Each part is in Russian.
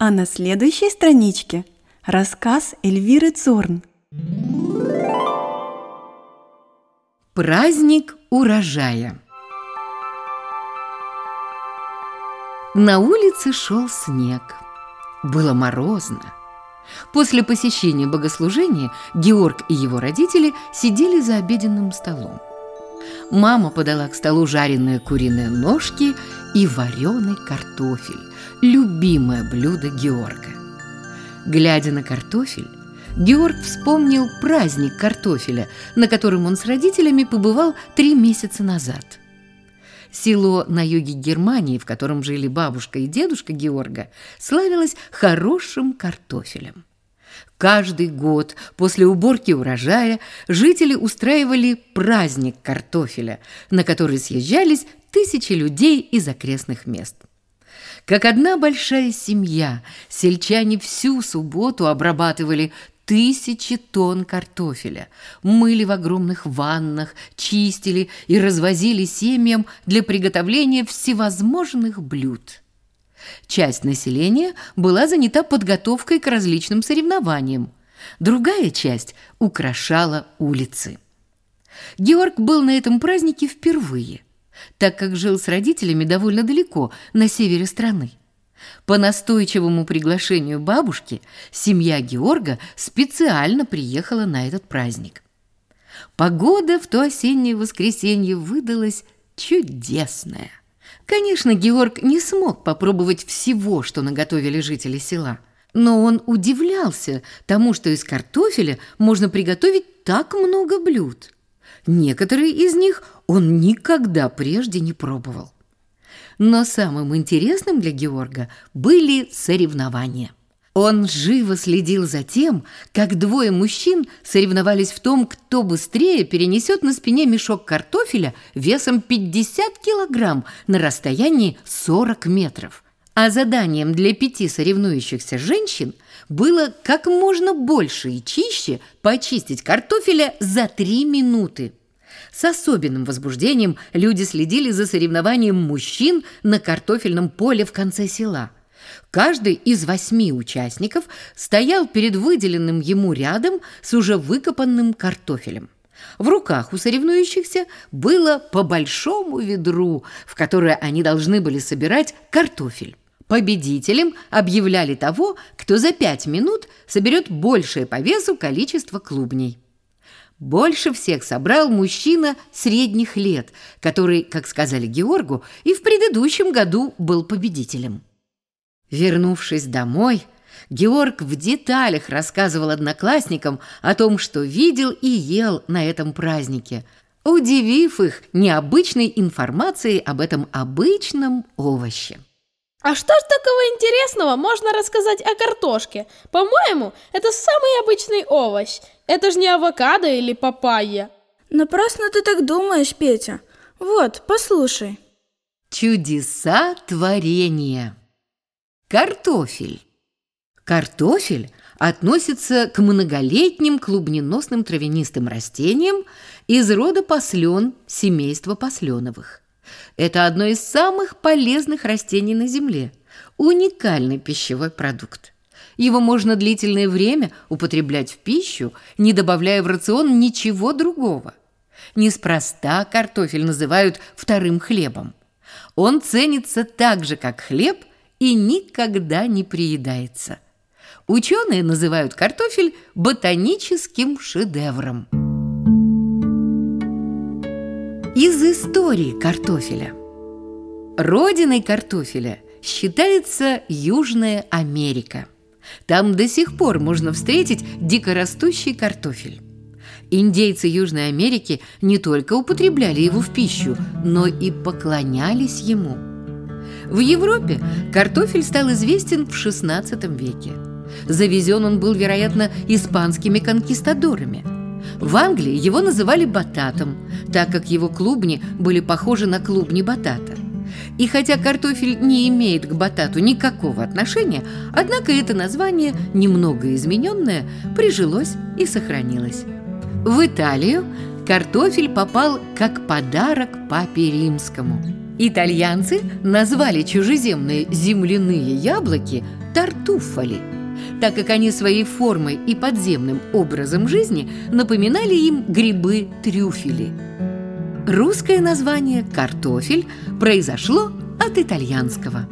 А на следующей страничке рассказ Эльвиры Цорн. Праздник урожая. На улице шел снег. Было морозно. После посещения богослужения Георг и его родители сидели за обеденным столом. Мама подала к столу жареные куриные ножки и вареный картофель, любимое блюдо Георга. Глядя на картофель, Георг вспомнил праздник картофеля, на котором он с родителями побывал 3 месяца назад. Село на юге Германии, в котором жили бабушка и дедушка Георга, славилось хорошим картофелем. Каждый год после уборки урожая жители устраивали праздник картофеля, на который съезжались тысячи людей из окрестных мест. Как одна большая семья, сельчане всю субботу обрабатывали 1000 тонн картофеля, мыли в огромных ваннах, чистили и развозили семьям для приготовления всевозможных блюд. Часть населения была занята подготовкой к различным соревнованиям, другая часть украшала улицы. Георг был на этом празднике впервые, так как жил с родителями довольно далеко, на севере страны. По настойчивому приглашению бабушки семья Георга специально приехала на этот праздник. Погода в то осеннее воскресенье выдалась чудесная. Конечно, Георг не смог попробовать всего, что наготовили жители села, но он удивлялся тому, что из картофеля можно приготовить так много блюд. Некоторые из них он никогда прежде не пробовал. Но самым интересным для Георга были соревнования. Он живо следил за тем, как 2 мужчин соревновались в том, кто быстрее перенесет на спине мешок картофеля весом 50 килограмм на расстоянии 40 метров. А заданием для 5 соревнующихся женщин было как можно больше и чище почистить картофеля за 3 минуты. С особенным возбуждением люди следили за соревнованием мужчин на картофельном поле в конце села. Каждый из 8 участников стоял перед выделенным ему рядом с уже выкопанным картофелем. В руках у соревнующихся было по большому ведру, в которое они должны были собирать картофель. Победителем объявляли того, кто за 5 минут соберет большее по весу количество клубней. Больше всех собрал мужчина средних лет, который, как сказали Георгу, и в предыдущем году был победителем. Вернувшись домой, Георг в деталях рассказывал одноклассникам о том, что видел и ел на этом празднике, удивив их необычной информацией об этом обычном овоще. А что ж такого интересного можно рассказать о картошке? По-моему, это самый обычный овощ. Это ж не авокадо или папайя. Напрасно ты так думаешь, Петя. Вот, послушай. Чудеса творения. Картофель. Картофель относится к многолетним клубненосным травянистым растениям из рода послен семейства посленовых. Это одно из самых полезных растений на Земле, уникальный пищевой продукт. Его можно длительное время употреблять в пищу, не добавляя в рацион ничего другого. Неспроста картофель называют вторым хлебом. Он ценится так же, как хлеб, и никогда не приедается. Ученые называют картофель ботаническим шедевром. Из истории картофеля. Родиной картофеля считается Южная Америка. Там до сих пор можно встретить дикорастущий картофель. Индейцы Южной Америки не только употребляли его в пищу, но и поклонялись ему. В Европе картофель стал известен в XVI веке. Завезен он был, вероятно, испанскими конкистадорами. В Англии его называли бататом, так как его клубни были похожи на клубни батата. И хотя картофель не имеет к батату никакого отношения, однако это название, немного измененное, прижилось и сохранилось. В Италию картофель попал как подарок папе Римскому. Итальянцы назвали чужеземные земляные яблоки тартуффали, так как они своей формой и подземным образом жизни напоминали им грибы-трюфели. Русское название «картофель» произошло от итальянского.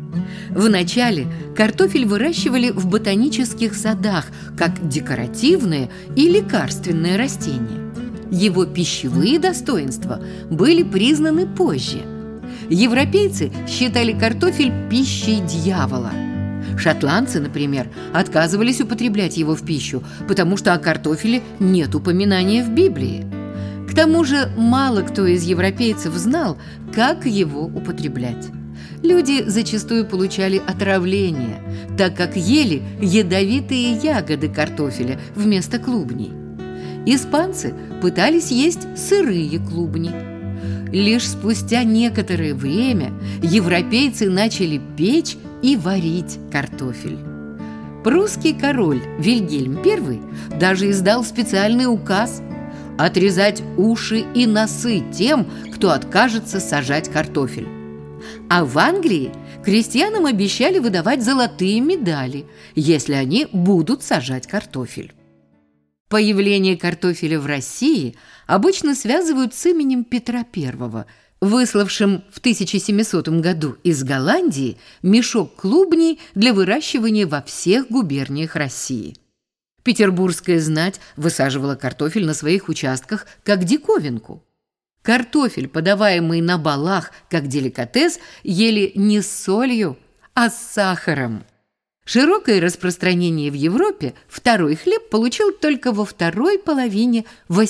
Вначале картофель выращивали в ботанических садах как декоративное и лекарственное растение. Его пищевые достоинства были признаны позже. Европейцы считали картофель пищей дьявола. Шотландцы, например, отказывались употреблять его в пищу, потому что о картофеле нет упоминания в Библии. К тому же мало кто из европейцев знал, как его употреблять. Люди зачастую получали отравление, так как ели ядовитые ягоды картофеля вместо клубней. Испанцы пытались есть сырые клубни. Лишь спустя некоторое время европейцы начали печь и варить картофель. Прусский король Вильгельм I даже издал специальный указ отрезать уши и носы тем, кто откажется сажать картофель. А в Англии крестьянам обещали выдавать золотые медали, если они будут сажать картофель. Появление картофеля в России обычно связывают с именем Петра I, выславшим в 1700 году из Голландии мешок клубней для выращивания во всех губерниях России. Петербургская знать высаживала картофель на своих участках как диковинку. Картофель, подаваемый на балах как деликатес, ели не с солью, а с сахаром. Широкое распространение в Европе второй хлеб получил только во второй половине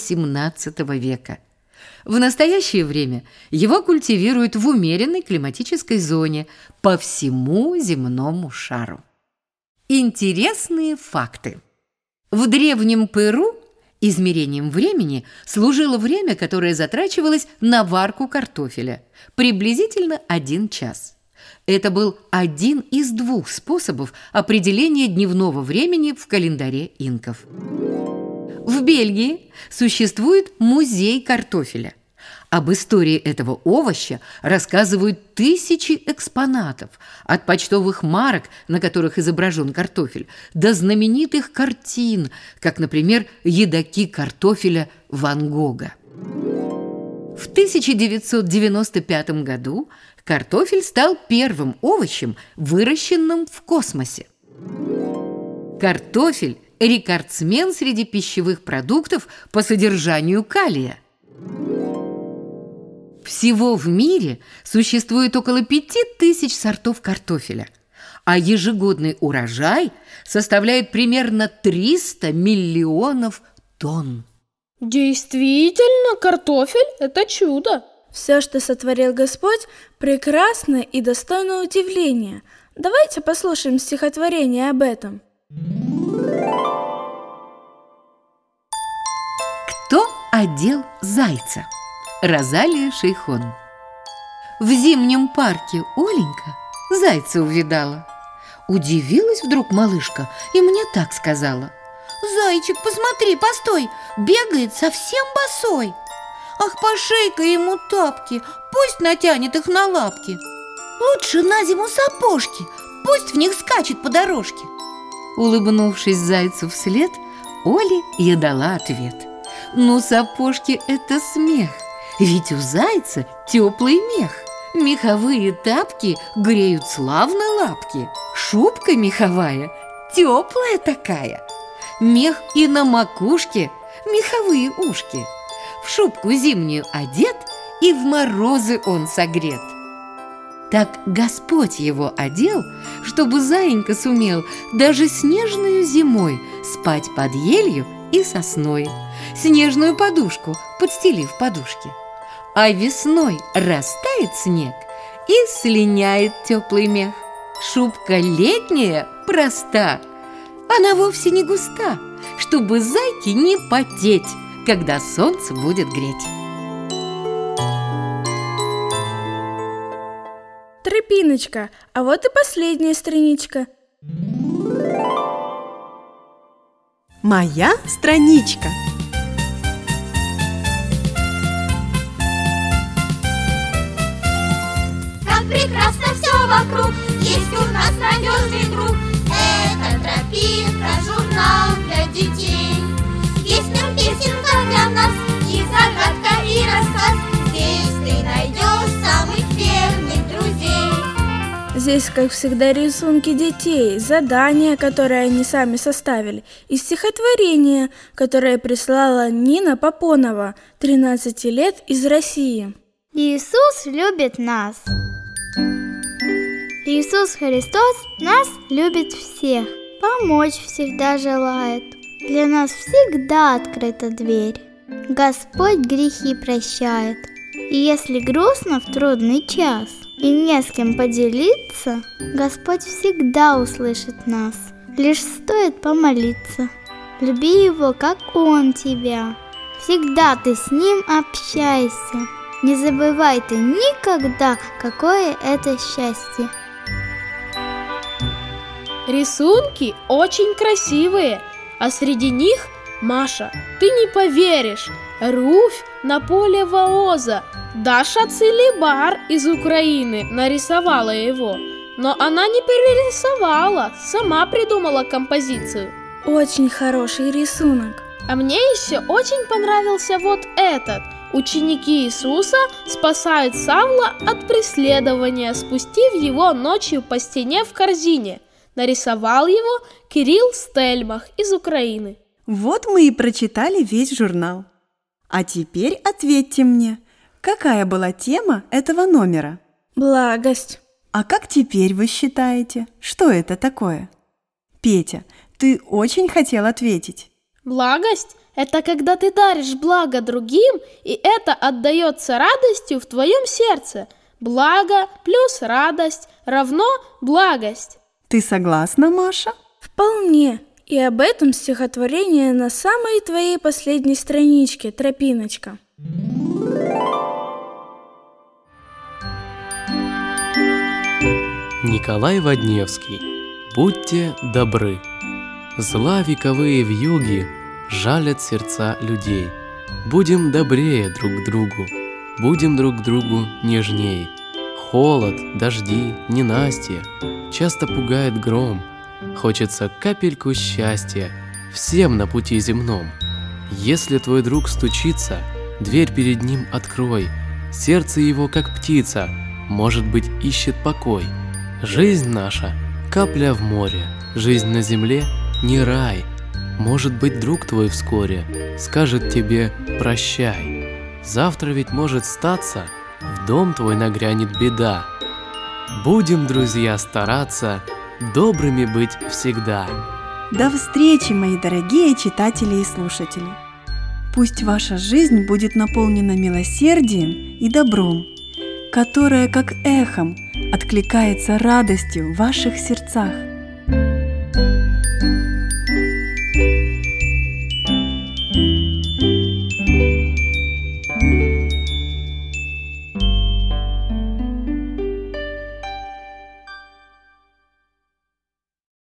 XVIII века. В настоящее время его культивируют в умеренной климатической зоне по всему земному шару. Интересные факты. В древнем Перу измерением времени служило время, которое затрачивалось на варку картофеля, приблизительно 1 час. Это был один из 2 способов определения дневного времени в календаре инков. В Бельгии существует музей картофеля. Об истории этого овоща рассказывают тысячи экспонатов, от почтовых марок, на которых изображен картофель, до знаменитых картин, как, например, «Едоки картофеля» Ван Гога. В 1995 году картофель стал первым овощем, выращенным в космосе. Картофель – рекордсмен среди пищевых продуктов по содержанию калия. Всего в мире существует около 5000 сортов картофеля, а ежегодный урожай составляет примерно 300 миллионов тонн. Действительно, картофель – это чудо. Все, что сотворил Господь, прекрасно и достойно удивления. Давайте послушаем стихотворение об этом. Кто одел зайца? Розалия Шейхон. В зимнем парке Оленька зайца увидала. Удивилась вдруг малышка и мне так сказала: «Зайчик, посмотри, постой, бегает совсем босой. Ах, пошей-ка ему тапки, пусть натянет их на лапки. Лучше на зиму сапожки, пусть в них скачет по дорожке». Улыбнувшись зайцу вслед, Оле я дала ответ: «Ну, сапожки – это смех, ведь у зайца теплый мех. Меховые тапки греют славно лапки, шубка меховая теплая такая. Мех и на макушке, меховые ушки. В шубку зимнюю одет, и в морозы он согрет. Так Господь его одел, чтобы заинька сумел даже снежную зимой спать под елью и сосной, снежную подушку подстелив подушки. А весной растает снег и слиняет теплый мех. Шубка летняя проста, она вовсе не густа, чтобы зайке не потеть, когда солнце будет греть. Тропиночка, а вот и последняя страничка. Моя страничка. Как прекрасно все вокруг, есть у нас надежный Божий друг. Это Тропинка, журнал для детей. Есть в нем песенка для нас, и загадка, и рассказ. Здесь ты найдешь самых верных друзей. Здесь, как всегда, рисунки детей, задания, которые они сами составили, и стихотворение, которое прислала Нина Попонова, 13 лет, из России. Иисус любит нас. Иисус Христос нас любит всех, помочь всегда желает. Для нас всегда открыта дверь. Господь грехи прощает. И если грустно в трудный час и не с кем поделиться, Господь всегда услышит нас. Лишь стоит помолиться. Люби Его, как Он тебя. Всегда ты с Ним общайся. Не забывай ты никогда, какое это счастье. Рисунки очень красивые, а среди них, Маша, ты не поверишь, Руфь на поле Вооза. Даша Целибар из Украины нарисовала его, но она не перерисовала, сама придумала композицию. Очень хороший рисунок. А мне еще очень понравился вот этот. Ученики Иисуса спасают Савла от преследования, спустив его ночью по стене в корзине. Нарисовал его Кирилл Стельмах из Украины. Вот мы и прочитали весь журнал. А теперь ответьте мне, какая была тема этого номера? Благость. А как теперь вы считаете, что это такое? Петя, ты очень хотел ответить. Благость – это когда ты даришь благо другим, и это отдается радостью в твоем сердце. Благо плюс радость равно благость. Ты согласна, Маша? Вполне. И об этом стихотворение на самой твоей последней страничке, Тропиночка. Николай Водневский. Будьте добры. Зла вековые вьюги жалят сердца людей. Будем добрее друг к другу, будем друг к другу нежней. Холод, дожди, ненастье, часто пугает гром. Хочется капельку счастья всем на пути земном. Если твой друг стучится, дверь перед ним открой. Сердце его, как птица, может быть, ищет покой. Жизнь наша — капля в море, жизнь на земле — не рай. Может быть, друг твой вскоре скажет тебе «прощай». Завтра ведь может статься, в дом твой нагрянет беда. Будем, друзья, стараться добрыми быть всегда. До встречи, мои дорогие читатели и слушатели! Пусть ваша жизнь будет наполнена милосердием и добром, которое, как эхом, откликается радостью в ваших сердцах.